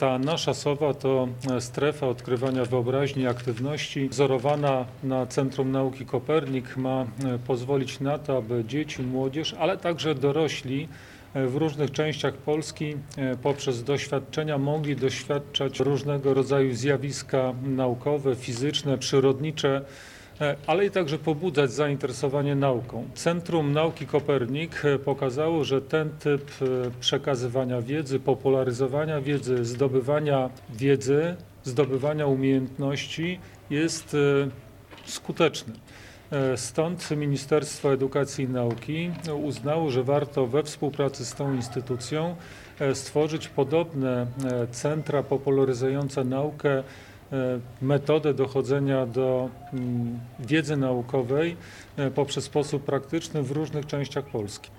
Ta nasza SOWA to strefa odkrywania wyobraźni i aktywności wzorowana na Centrum Nauki Kopernik. Ma pozwolić na to, aby dzieci, młodzież, ale także dorośli w różnych częściach Polski poprzez doświadczenia mogli doświadczać różnego rodzaju zjawiska naukowe, fizyczne, przyrodnicze, ale i także pobudzać zainteresowanie nauką. Centrum Nauki Kopernik pokazało, że ten typ przekazywania wiedzy, popularyzowania wiedzy, zdobywania umiejętności jest skuteczny. Stąd Ministerstwo Edukacji i Nauki uznało, że warto we współpracy z tą instytucją stworzyć podobne centra popularyzujące naukę, metodę dochodzenia do wiedzy naukowej poprzez sposób praktyczny w różnych częściach Polski.